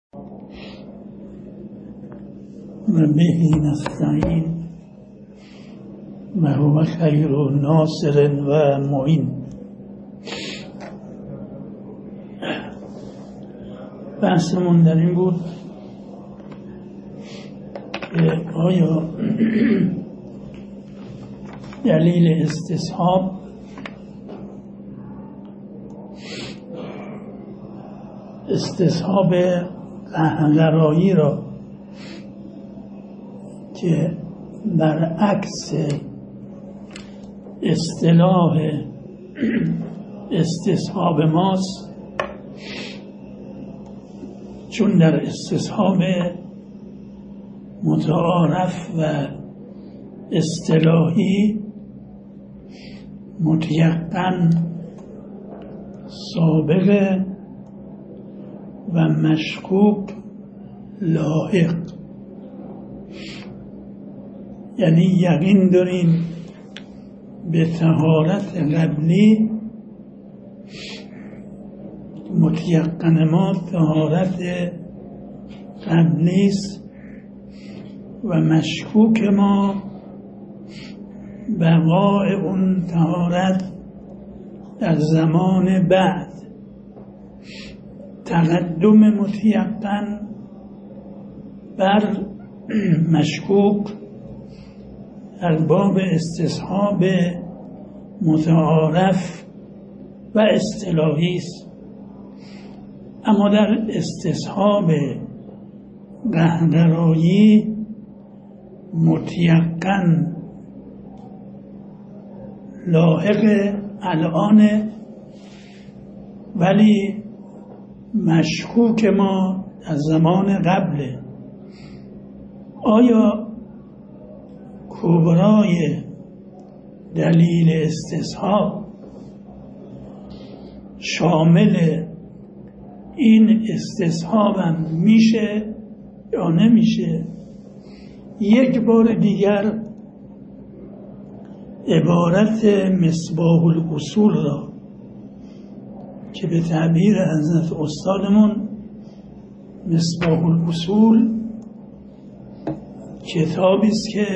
و به نستعین و هو خیر ناصر و معین. بحثمون در این بود که آیا دلیل استصحاب قهرایی را که برعکس اصطلاح استصحاب ماست، چون در استصحاب متعارف و اصطلاحی متیقن سابق و مشکوک لاحق، یعنی یقین داریم به طهارت قبلی، متیقن ما طهارت قبلی است و مشکوک ما بقای اون طهارت در زمان بعد. تقدم متیقن بر مشکوک در باب استصحاب متعارف و اصطلاحی است، اما در استصحاب قهرایی متیقن لاحق الان، ولی مشکوک ما از زمان قبله. آیا کبرای دلیل استصحاب شامل این استصحاب هم میشه یا نمیشه؟ یک بار دیگر عبارت مصباح الاصول را که به تعبیر حضرت استادمون مصباح الاصول کتابی است که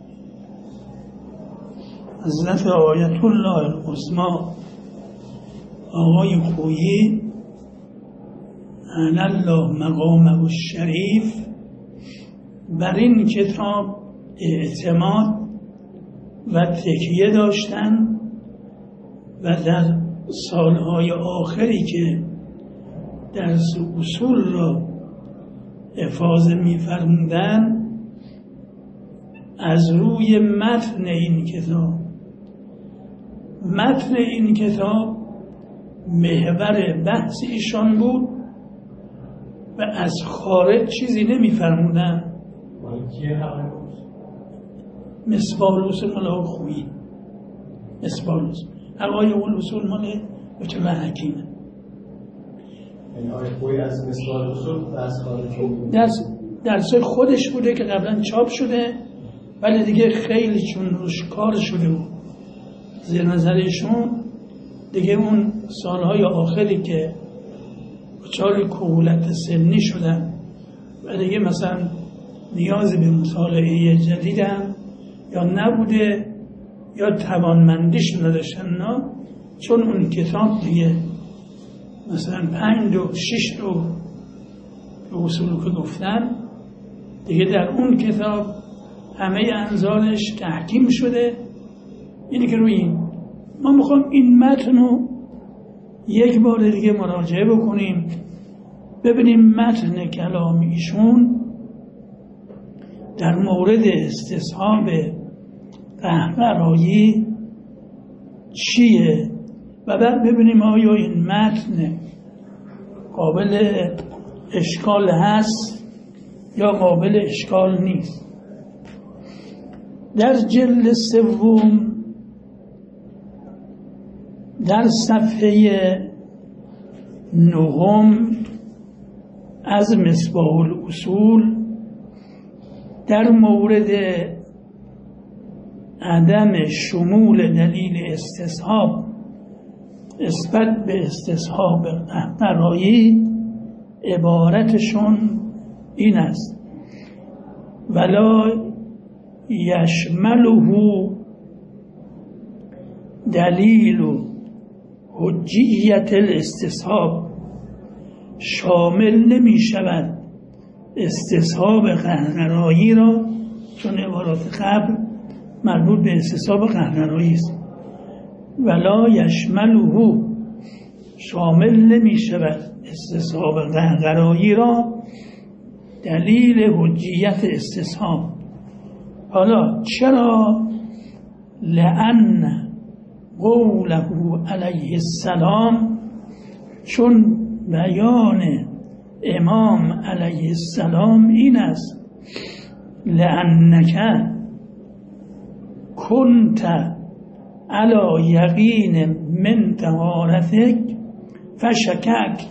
حضرت آیت الله العظمی آقای خویی علی الله مقامه الشریف بر این کتاب اعتماد و تکیه داشتن و در سالهای آخری که درس اصول را افاضه می‌فرمودند، از روی متن این کتاب محور بحث ایشان بود و از خارج چیزی نمی‌فرمودند. مصباح الاصول مال آقای خویی، مصباح الاصول آقای الاصول مال دکتر حکیمه. یعنی آقای خویی از مصباح الاصول از خارج درس خودش بوده که قبلا چاپ شده، ولی دیگه خیلی چون روش کار شده بود زیر نظرشون، دیگه اون سالهای آخری که دچار کهولت سنی شدن و دیگه مثلا نیازی به مطالعه جدیدن یا نبوده یا توانمندیش نداشتن، نه، چون اون کتاب دیگه مثلا 5 و 6 به اصول که گفتن دیگه در اون کتاب همه انظارش تحکیم شده. اینی که روی ما میخوام این متن رو یک بار دیگه مراجعه بکنیم، ببینیم متن کلام ایشون در مورد استصحاب قهرایی چیه و بعد ببینیم آیا این متن قابل اشکال هست یا قابل اشکال نیست. در جلد سوم در صفحه 9 از مصباح الاصول در مورد عدم شمول دلیل استصحاب نسبت به استصحاب قهرایی عبارتشون این است: ولا یشمله دلیل حجیت الاستصحاب، شامل نمی شود استصحاب قهقرایی را، چون عبارات قبل مربوط به استصحاب قهقرایی است. ولا یشمله، شامل نمی شود استصحاب قهقرایی را دلیل حجیت استصحاب. حالا چرا؟ لأن قوله علیه السلام، چون بیان امام علیه السلام این است: لأنک کنت علی یقین من طهارتک فشککت.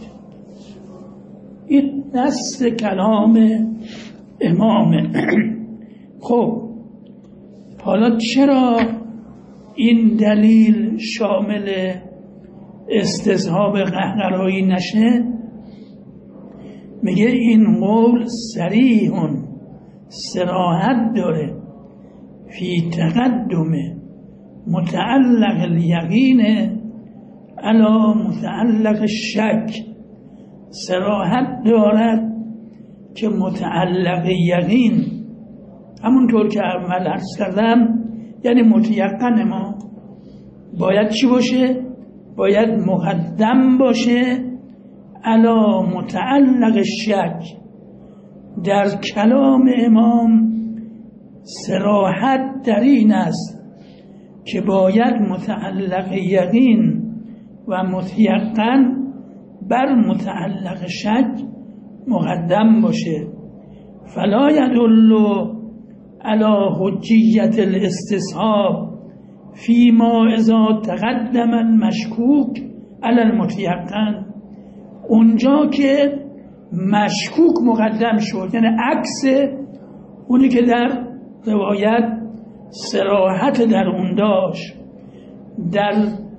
این نص کلام امامه. خب حالا چرا این دلیل شامل استصحاب قهقرایی نشه؟ میگه این قول صریح، صراحت داره، فی تقدم متعلق الیقین علی متعلق الشک. صراحت دارد که متعلق یقین، همونطور که اول عرض کردم، یعنی متیقن ما باید چی باشه؟ باید مقدم باشه علی متعلق شک. در کلام امام صراحت در این است که باید متعلق یقین و متیقن بر متعلق شک مقدم باشه. فلا یدل علی حجیت الاستصحاب فیما اذا تقدم المشکوک علی المتیقن. اونجا که مشکوک مقدم شد، یعنی عکس اونی که در روایت صراحت در اون داشت، در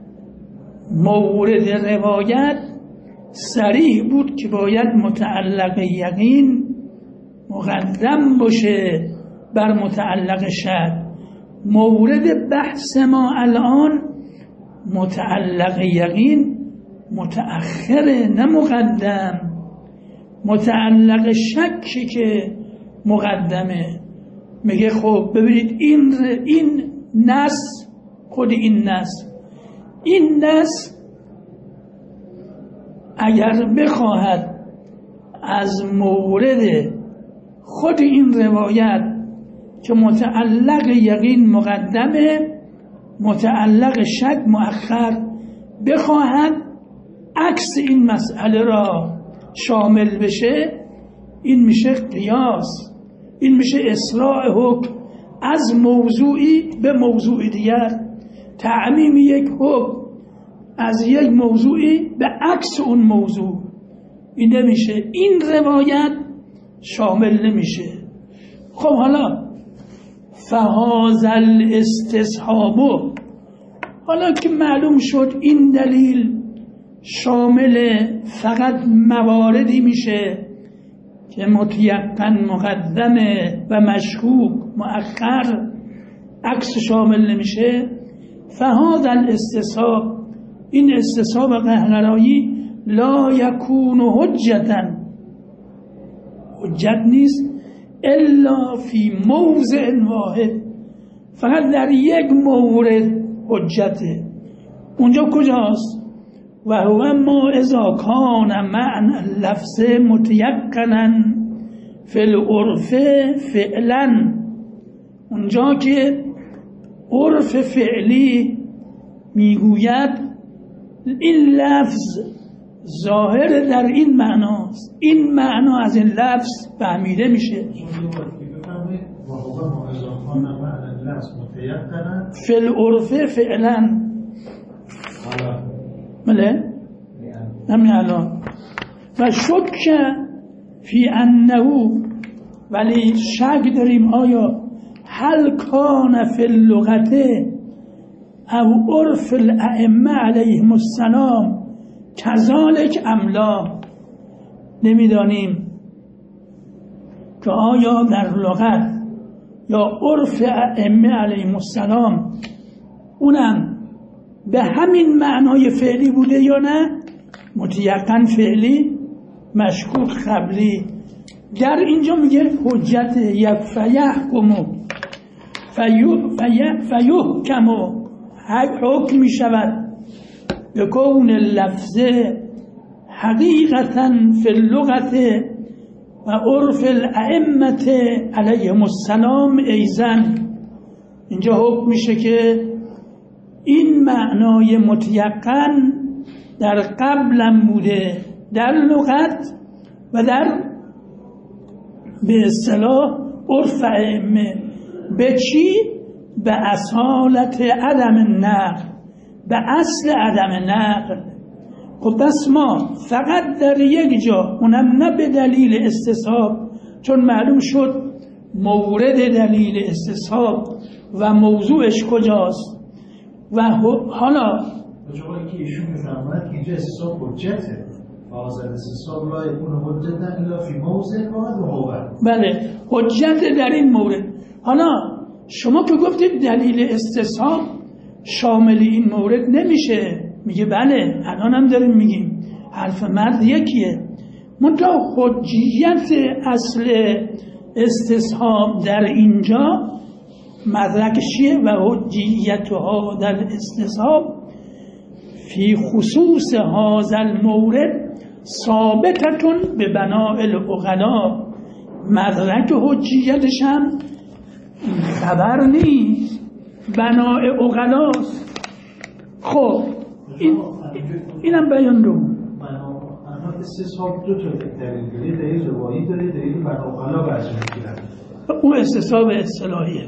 مورد روایت صریح بود که باید متعلق یقین مقدم باشه بر متعلق شک. مورد بحث ما الان متعلق یقین متأخره، نه مقدم. متعلق شکی که مقدمه. میگه خب ببینید این نص، خود این نص اگر بخواهد از مورد خود این روایت که متعلق یقین مقدمه، متعلق شک مؤخر، بخواهد عکس این مسئله را شامل بشه، این میشه قیاس، این میشه اصلاح حکم از موضوعی به موضوع دیگر، تعمیم یک حکم از یک موضوعی به عکس اون موضوع. این نمیشه، این روایت شامل نمیشه. خب حالا فهذا الاستصحاب، حالا که معلوم شد این دلیل شامل فقط مواردی میشه که متیقن مقدمه و مشکوک مؤخر، عکس شامل نمیشه. فهذا الاستصحاب، این استصحاب قهقرایی، لا یکون حجتن، حجت نیست الا فی موضع واحد، فقط در یک مورد حجته. اونجا کجاست؟ و هو ما اذا کان معنی اللفظ متیقنا فی العرف فعلا، اونجا که عرف فعلی میگوید این لفظ ظاهر در این معناست، این معنا از این لفظ فهمیده میشه. فی العرف فعلا، بله همین الان. و شک فی انه، ولی شک داریم آیا هل کان فی اللغت او عرف الائمه علیهم السلام کذالک ام لا. نمیدانیم که آیا در لغت یا عرف ائمه علیهم السلام اونم به همین معنای فعلی بوده یا نه، متیقن فعلی، مشکوک قبلی. در اینجا میگه حجت فیحکم حکم می شود به کون لفظ حقیقتا فی اللغت و عرف الائمه علیهم السلام ایزن. اینجا حکم میشه که این معنای متیقن در قبلم بوده در لغت و در به اصطلاح عرف ائمه. به چی؟ به اصالت عدم النقل، به اصل عدم نقل. خب پس ما فقط در یک جا، اونم نه به دلیل استصحاب، چون معلوم شد مورد دلیل استصحاب و موضوعش کجاست. و حالا جوابی که ایشون میفرماید که اینجا استصحاب حجته، فاضل استصحاب لا یکون حجتا الا فی موضع واحد و هو. بله، حجت در این مورد. حالا شما که گفتید دلیل استصحاب شامل این مورد نمیشه، میگه بله الان هم داریم میگیم حرف مرد یکیه، منتها حجیت اصل استصحاب در اینجا مدرکش چیه؟ و حجیتها در استصحاب فی خصوص هذا المورد ثابتتون به بناء العقلا. مدرک حجیتش هم خبر نیست، بناء عقلاست. خب اینم بیان رو استصحاب دو تا دلیل داره، دلیل روایی داره، دلیل بناء عقلا برجه میگیرن. اون استصحاب اصطلاحیه.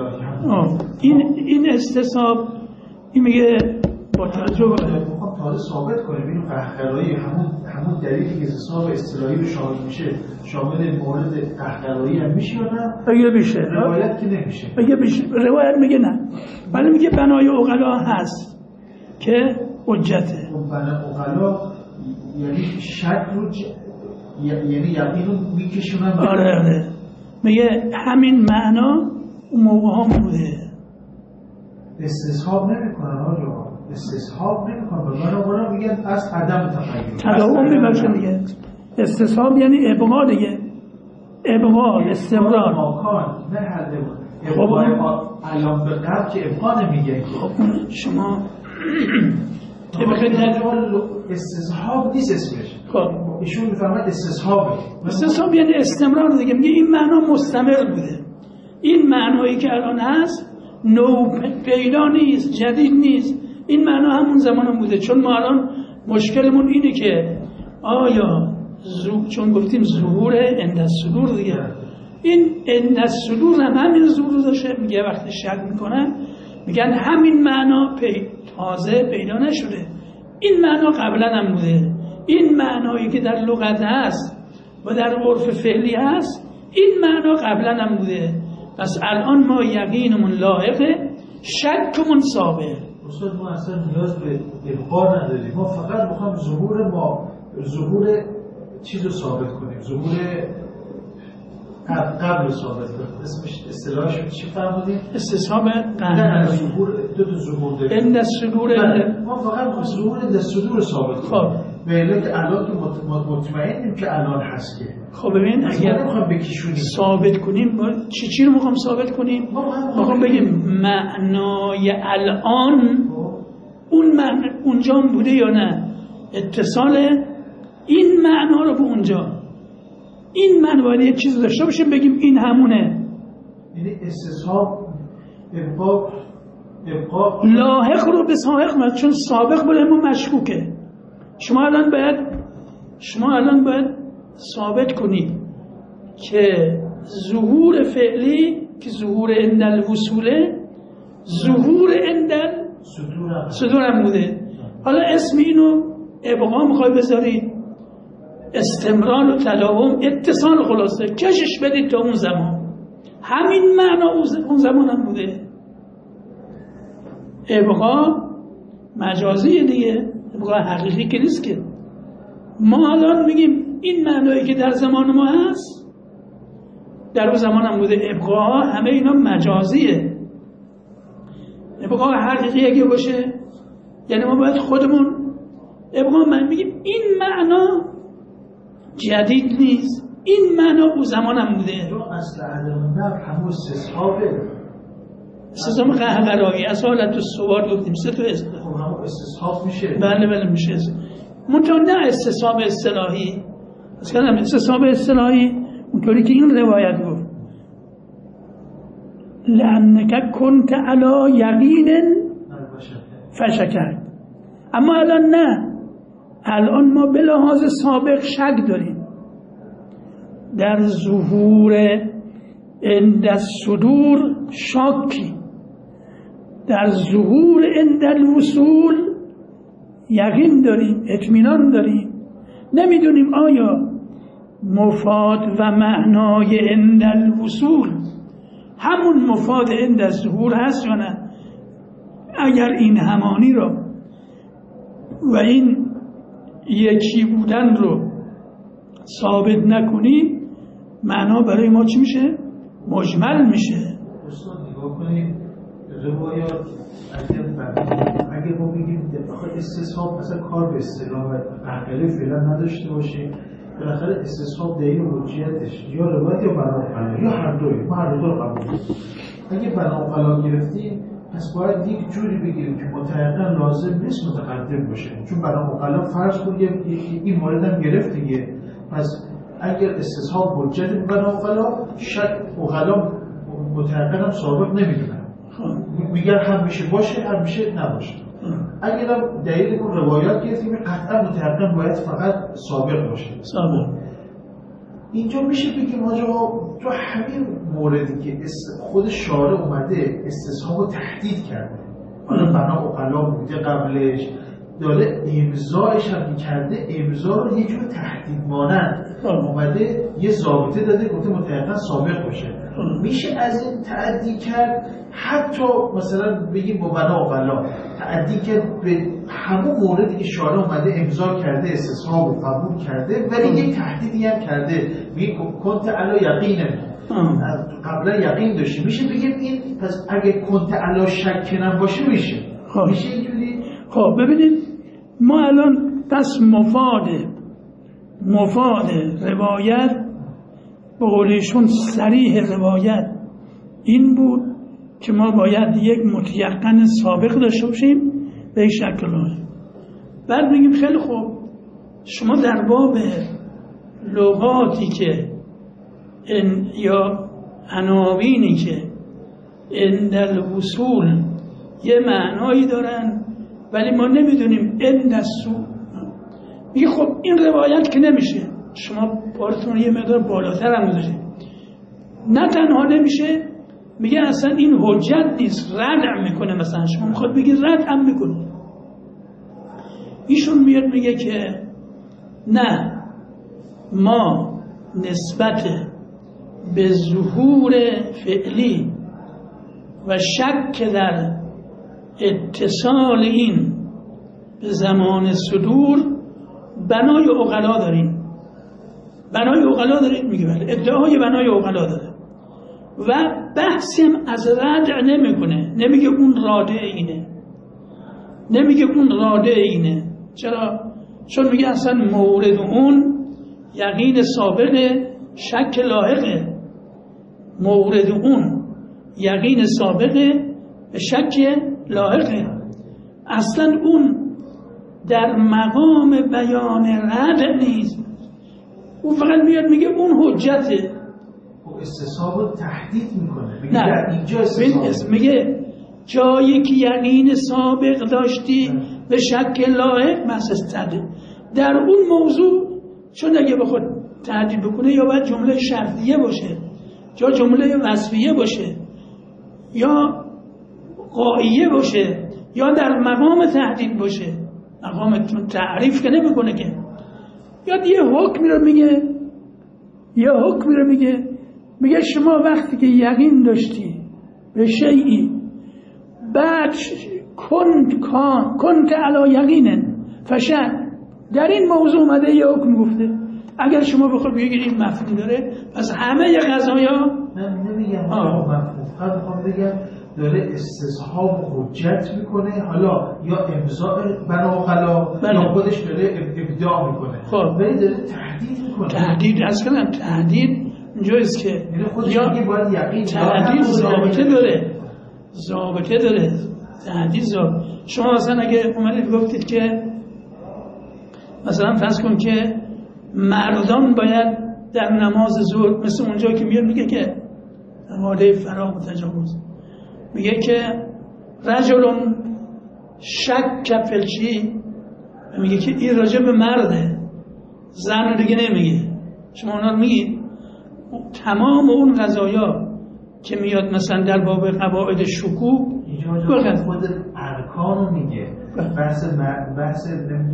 این استصحاب این میگه با توجه به میخوام تازه ثابت کنیم این قهقرایی همون دلیلی که استصحاب اصطلاحی رو شامل میشه، شامل مورد قهقرایی هم میشه یا نه؟ اگه میشه. روایت که نمیشه. اگه میشه. روایت میگه نه. ولی میگه بنای عقلا هست که حجته. بنای عقلا یعنی شک رو یعنی یقین رو میکشونن. آره. میگه همین معنا اون موقع هم بوده. استصحاب نمیکنن آجا، استصحاب نمیکنن، بنا میگن از عدم تغییر تداوم میباشه. میگه استصحاب یعنی ابقا دیگه، ابقا استمرار ماکان نه حل ابقا. الان به قبل که ابقا نمیگه. خب شما استصحاب نیست اسمش. خب ایشون میفهمد استصحابه. استصحاب یعنی استمرار دیگه. میگه این معنا مستمر بوده، این معنایی که الان هست نو پیدا نیست، جدید نیست، این معنا همون زمان بوده. چون ما الان مشکلمون اینه که آیا چون گفتیم ظهور عند الصدور دیگه، این عند الصدور هم همین ظهور داشته. میگه وقتی شک میکنن میگن همین معنا تازه پیدا نشده، این معنا قبلا هم بوده. این معنایی که در لغت هست و در عرف فعلی هست این معنا قبلا هم بوده. پس الان ما یقینمون لاحقه، شکمون ثابت. استاد ما اصلا نیاز به ابقا نداریم، ما فقط میخوام ظهور چیز رو ثابت کنیم، ظهور قبل رو ثابت کنیم. اسمش اصطلاحش چی فرمودیم؟ استصحاب نه ظهور، دو تا ظهور داریم. عند الصدور ما فقط میخوام ظهور عند الصدور رو ثابت کنیم. به علت الان که مطمئنیم که الان هست که. خب ببین اگر ثابت کنیم چی رو میخوام ثابت کنیم؟ میخوام بگیم معنای الان اون معنی اونجا بوده یا نه، اتصال این معنا رو به اونجا، این معنا باید یه چیز داشته باشه بگیم این همونه. یعنی استصحاب ابقا لاحق رو به سابق، چون سابق بوده اما مشکوکه. شما الان باید ثابت کنید که ظهور فعلی که ظهور عند الوصوله، ظهور عند الصدور هم بوده. حالا اسم اینو ابقا میخوای بذاری، استمرار و تداوم، اتصال، خلاصه کشش بدید تا اون زمان. همین معنا اون زمان هم بوده. ابقا مجازی دیگه، ابقا حقیقی که نیست که. ما الان میگیم این معنایی که در زمان ما هست در اون زمان هم بوده. ابقاها همه اینا مجازیه. ابقا حقیقی اگه باشه یعنی ما باید خودمون ابقا من میگیم این معنا جدید نیست، این معنا اون زمان هم بوده. اصل عدم نفر همون استصحابه، استصحاب قهقرایی از حالت الصور گفتیم سه تا خب همون استصحاب میشه. بله میشه. منطقه نه استصحاب اصطلاحی، اصلا استصحاب اصطلاحی اونطوری که این روایت گفت لأنک کنت علی یقین فشکر. اما الان نه، الان ما به لحاظ سابق شک داریم در ظهور عند الصدور شاکی، در ظهور عند الوصول یقین داریم، اطمینان داریم. نمیدونیم آیا مفاد و معنای عند الوصول همون مفاد عند الظهور هست یا نه. اگر این همانی رو و این یکی بودن رو ثابت نکنیم معنا برای ما چی میشه؟ مجمل میشه. دوستان نگاه کنید روایات اگر ما بگیم استصحاب مثلا کار به اصطلاح عقلی فعلا نداشته باشیم، بالاخره استصحاب دلیل حجیتش یا روایت یا بناقلا یا هر دوی، ما هر دو رو قبول داریم. اگه بناقلا گرفتیم پس باید یک جوری بگیریم که متعقل لازم نیست متقدم باشه، چون بناقلا فرض کنیم این مورد هم گرفت دیگه. پس اگر استصحاب حجت بناقلا شک اقلا متعقل هم سابق نمیدونن، میگن هم میشه باشه هم میشه نباشه. اگر هم دلیل اون روایات گرفتیم قطعا متعقل باید فقط سابق باشه. اینجا میشه بگیم آجا تو همین موردی که خود شارع اومده استصحاب رو تهدید کرده، حالا بنا اقلا بوده قبلش داره امضایش هم کرده، امضا رو یه جور تهدید مانند اومده یه ضابطه داده گفته متعقل سابق باشه. میشه از این تعدی کرد حتی مثلا بگیم با بنا اقلا تعدی کرد به همون موردی که شارع اومده امضا کرده استصحاب رو قبول کرده ولی یک تهدیدی هم کرده میگه کنت علی یقینه قبلا یقین داشتی. میشه بگیم این پس اگه کنت علی شک نباشه میشه میشه اینجوری. خب ببینید ما الان پس مفاد روایت به قولشون صریح روایت این بود که ما باید یک متیقن سابق داشته باشیم به این شکل. بعد میگیم خیلی خوب شما در باب لغاتی که یا عناوینی که عند الوصول یه معنایی دارن ولی ما نمیدونیم عند السوء، میگه خب این روایت که نمیشه، شما بارتون یه مقدار بالاتر هم گذاشتید. نه تنها نمیشه، میگه اصلا این حجت نیست، رد میکنه. مثلا شما میخواد بگی رد هم میکنه. ایشون میاد میگه که نه، ما نسبت به ظهور فعلی و شک در اتصال این به زمان صدور بنای عقلا داریم. بنای عقلا داریم میگه بله، ادعای بنای عقلا داره و بحثی هم از ردع نمیکنه. نمیگه اون راده اینه، نمیگه اون راده اینه. چرا؟ چون میگه اصلا مورد اون یقین سابق شک لاحقه. مورد اون یقین سابق شک لاحقه. اصلا اون در مقام بیان ردع نیست، اون فقط میاد میگه اون حجته. استصحاب رو تهدید میکنه. میگه نه، در اینجا استصحاب میگه جایی که یقین سابق داشتی به شک لاحق مسئله تهدید در اون موضوع. چون اگه بخواد تهدید بکنه یا باید جمله شرطیه باشه یا جمله وصفیه باشه یا غاییه باشه یا در مقام تهدید باشه. مقام تعریف که نمیکنه که، یا یه حکمی رو میگه، یه حکمی رو میگه شما وقتی که یقین داشتی به شیئی بعد کنت علی یقینن فشد، در این موضوع اومده یه حکم گفته اگر شما بخواد بگید این مفهوم داره پس همه غذایا نمیگم مفهوم، فقط میخوام بگم داره استصحاب حجت میکنه، حالا یا امضاء بناغلا یا خودش داره ابداع میکنه، خب ولی داره تهدید میکنه. تهدید اصلا تهدید اینجاست که یا باید یقین تهدید ضابطه داره تهدید ضابطه. شما مثلا اگه اومدید گفتید که مثلا فرض کن که مردان باید در نماز ظهر مثل اونجا که میاد میگه که ماده فراغ و تجاوز میگه که رجل شک فلچی میگه که این راجع به مرده، زن دیگه نمیگه. شما اونا رو میگید تمام اون قضایا که میاد مثلا در باب قواعد شکوک خود ارکانو میگه، بحث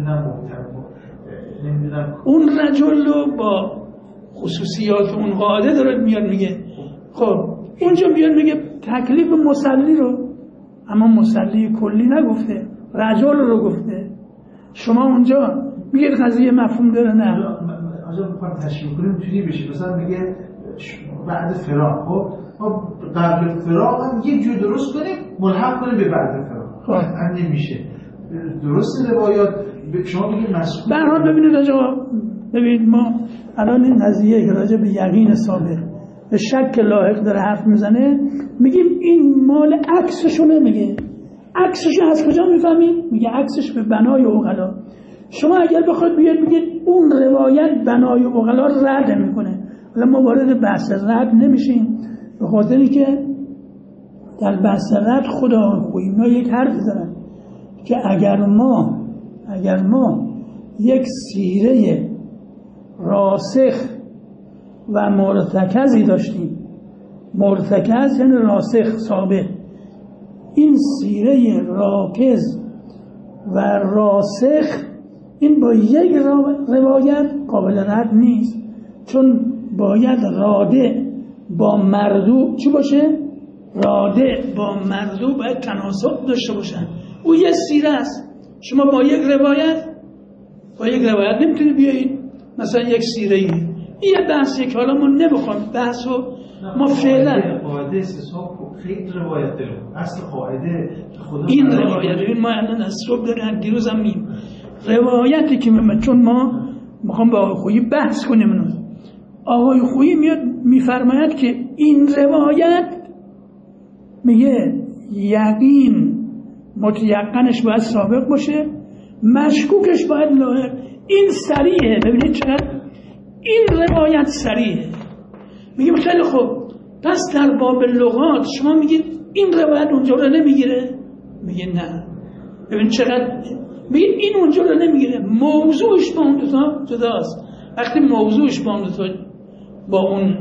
نمیدونم اون رجل رو با خصوصیات اون قاعده داره میاد میگه. خب اونجا میاد میگه تکلیف مصلی رو، اما مصلی کلی نگفته، رجل رو گفته. شما اونجا میگه قضیه مفهوم داره نه؟ آجا بخوام تشریح کنیم چیزی بشه، مثلا میگه بعد فراق، خب ما قبل فراق هم یک جور درست کنیم ملحق کنیم به بعد فراق. خب هم نمیشه درست. روایات شما میگید مسئول برحال ببینید آجا، ببینید ما الان این قضیه که راجع به یقین سابق به شک لاحق داره حرف میزنه، میگیم این مال عکسشو نمیگه. عکسشو از کجا میفهمید؟ میگه عکسش به بنای عقلا. شما اگر بخواید بیاد بگید اون روایت بنای عقلا رد میکنه، حالا ما وارد بحث رد نمیشیم به خاطری که در بحث رد خدا خوی اینا یک حرف دارن که اگر ما یک سیره راسخ و مرتکزی داشتیم، مرتکز یعنی راسخ ثابت، این سیره راکز و راسخ این با یک روایت قابل رد نیست، چون باید راده با مردو چی باشه؟ راده با مردو باید تناسب داشته باشن. او یه سیره است، شما با یک روایت نمیتونی بیایید مثلا یک سیره ای یه بحثی که حالا ما نبخوام بحث رو ما فعلا قاعده استصحاب خیلی روایت داریم. اصل قاعده خدا این روایت این ما الان از صبح داریم دیروز هم میم روایتی که چون ما میخوام با آقای خویی بحث کنیم. آقای خویی میاد میفرماید که این روایت میگه یقین متیقنش باید سابق باشه، مشکوکش باید لاحق. این صریحه. ببینید چقدر این روایت صریحه. میگیم خیلی خوب، پس در باب لغات شما میگید این روایت اونجا رو نمیگیره؟ میگه نه. ببین چقدر میگه این اونجا رو نمیگیره، موضوعش با اون دوتا جداست. وقتی موضوعش با اون دوتا با اون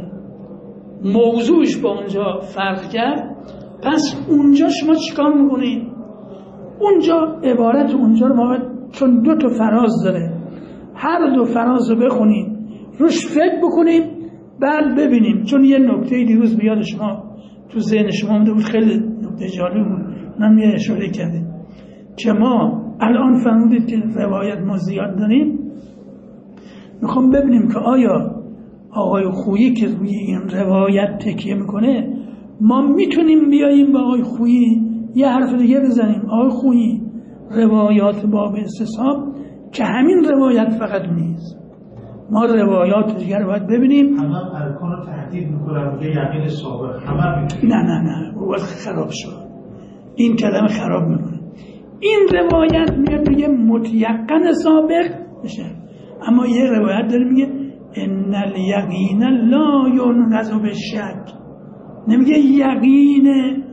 موضوعش با اونجا فرق کرد، پس اونجا شما چیکار میکنید؟ اونجا عبارت اونجا رو ما چون دو تا فراز داره، هر دو فراز رو بخونیم روش فکر بکنیم بعد ببینیم. چون یه نکته دیروز بیاد شما تو ذهن شما مونده بود، خیلی نکته جالب بود، اونم یه اشاره کردیم که ما الان فهمیدید که روایت ما زیاد داریم. میخوام ببینیم که آیا آقای خویی که روی این روایت تکیه میکنه ما میتونیم بیاییم با آقای خویی یه حرف دیگه بزنیم. آقای خویی روایات باب استصحاب که همین روایت فقط نیست، ما روایات دیگه رو باید ببینیم. همه ارکان رو تهدید میکنم میگه یقین سابق همه میتونیم. نه اول خراب شد، این کلمه خراب میکنه. این روایت میگه میگه متیقن سابق میشه، اما یه روایت داره میگه ان الیقین لا ینقض بالشک، نمیگه یقین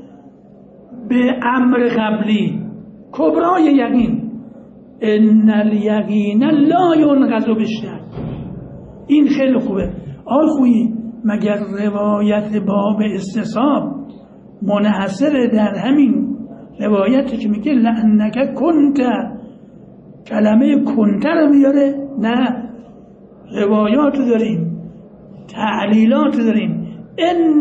به امر قبلی کبرای یقین، ان الیقین لا ینقض بالشک. این خیلی خوبه. آقای خویی مگر روایت باب استصحاب منحصر در همین روایتی که میگه لعنک کنت، کلمه کنت رو میاره؟ نه، روایات داریم، تعلیلات داریم. ان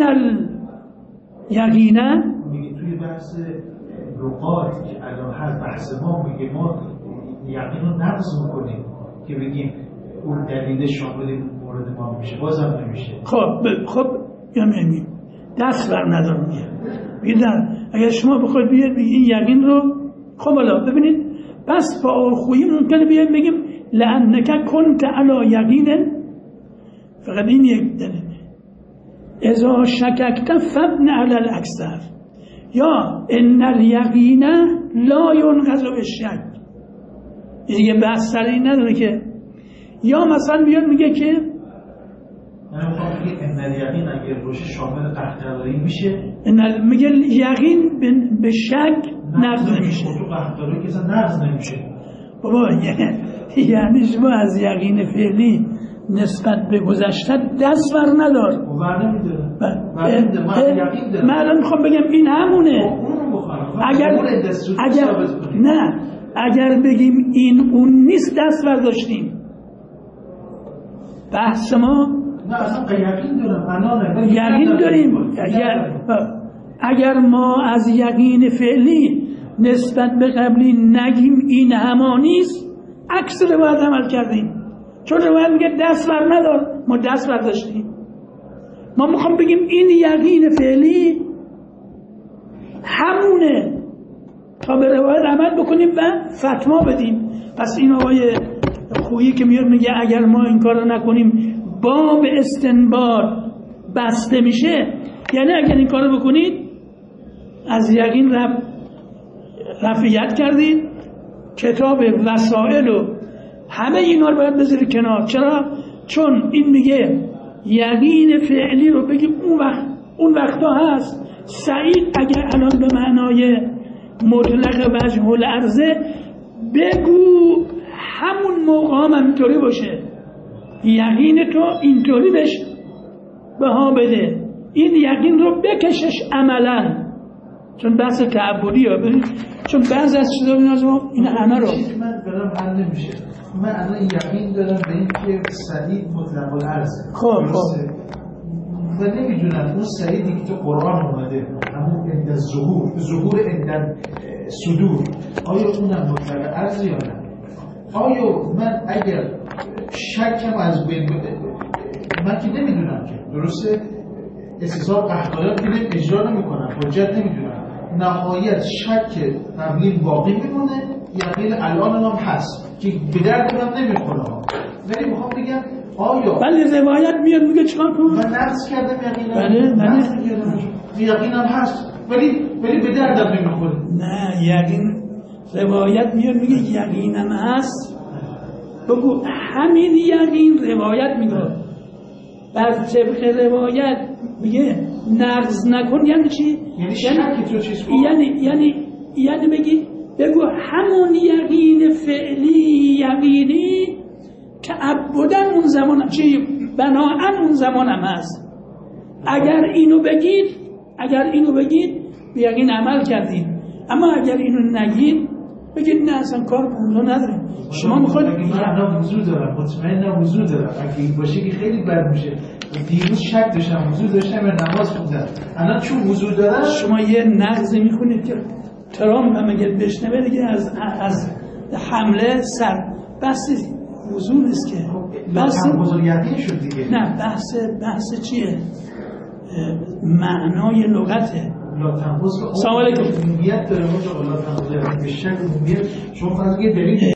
الیقین میگه توی بحث لغات که الان هست بحث ما میگه ما یقین رو نقض میکنیم که بگیم اون دلیل شامل مورد ما میشه، بازم نمیشه. خب یعنی دست بر ندار میگه اگر شما بخواید بیاد این یقین رو، خب حالا ببینید بس با خویی ممکنه بیاد بگیم لأنک کنت علی یقین، فقط این یک دلیل. اذا شککت فابن علی الاکثر، یا ان الیقین لا ینقض بالشک. دیگه بحث سر این نداره که، یا مثلا بیاد میگه که من میخوام بگم ان الیقین اگر باشه شامل قحطه‌داری میشه، میگه یقین به شک نقض نمیشه. تو قحطه‌داری که نقض نمیشه بابا، یعنی شما از یقین فعلی نسبت به گذشته دست بر ندار. من الان میخوام بگم این همونه. اگر بگیم این اون نیست دست برداشتیم. بحث ما نه اصلا یقین داریم. اگر ما از یقین فعلی نسبت به قبلی نگیم این همانیست، عکس روایت عمل کردیم. چون روایت میگه دست بر ندار، ما دست برداشتیم. ما میخوام بگیم این یقین فعلی همونه تا به روایت عمل بکنیم و فتوا بدیم. پس این آقای خویی که میاد میگه اگر ما این کار رو نکنیم باب استنباط بسته میشه، یعنی اگر این کار رو بکنید از یقین رفعیت کردید، کتاب وسائل و همه اینا رو باید بذارید کنار. چرا؟ چون این میگه یقین فعلی رو بگیم اون وقتا هست. سعید اگر الان به معنای مطلق وجه العرضه بگو همون موقع هم اینطوری باشه، یقین تو اینطوری بهش بها بده، این یقین رو بکشش عملا. چون بحث تعبدی ها برید، چون بعض از چیزا این همه رو من برام حل نمیشه. من الان یقین دارم به این که سعید مطلق العرضه. خب و نمیدونم اون سعیدی که تو قرآن اومده، همون عند ظهور عند صدور، آیا اونم مطلق العرضه یا نه؟ آیا من اگر شکم از بین من که نمیدونم که درسته استثار قحطه‌داری که اجرا نمیکنم، حجت نمیدونم، نهایت شک قبلی باقی میمونه، یقین الان هم هست که به درد من نمیخوره. ولی میخوام بگم آیا ولی روایت میاد میگه چیکار کنم؟ من نقص کردم یقینم، یقینم هست ولی به دردم نمیخوره. نه، یقین روایت میاد میگه یقینم هست، بگو همین یقین روایت میگه بر طبق روایت میگه نقض نکن. یعنی چی؟ یعنی شک تو چیز یعنی بگو همون یقین فعلی یقینی که عبدن اون زمان چی بناهن اون زمان هم هست. اگر اینو بگید به یقین عمل کردید، اما اگر اینو نگید بگید نه اصلا کار اونجا نداریم. شما میخواید من وضو دارم، مطمئنم وضو دارم، اگه این باشه که خیلی بد میشه. دیروز شک داشتم وضو داشتم و نماز خوندم، الان چون وضو دارم شما یه نقضی میکنید که ترامپ هم اگر بشنوه دیگه از حمله سر بحث وضو نیست که بحث بزرگیتی شد دیگه. نه بحث چیه؟ معنای لغته. لا تنبوز سلام علیکم. عمومیت داره، لا تنبوز به شک عمومیت. شما فرض کنید